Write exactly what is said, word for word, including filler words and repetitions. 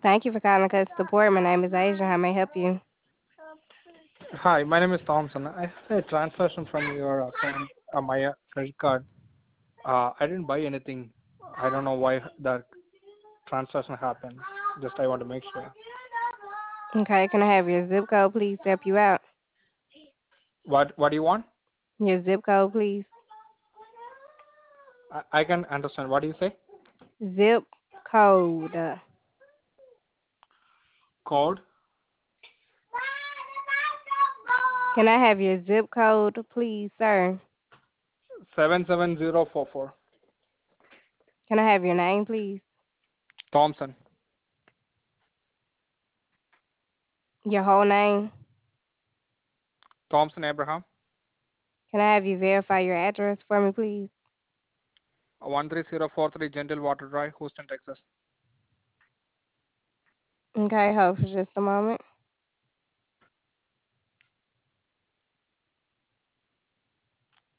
Thank you for calling Customer Support. My name is Asia. How may I help you? Hi, my name is Thompson. I had a transaction from your account, uh, my uh, credit card. Uh, I didn't buy anything. I don't know why that transaction happened. Just I want to make sure. Okay, can I have your zip code, please, to help you out? What What do you want? Your zip code, please. I, I can understand. What do you say? Zip code. Uh, Code Can I have your zip code, please, sir? seven seven zero four four. Can I have your name, please? Thompson. Your whole name? Thompson Abraham. Can I have you verify your address for me, please? One three zero four three Gentle Water Drive, Houston, Texas. Okay, hold for just a moment.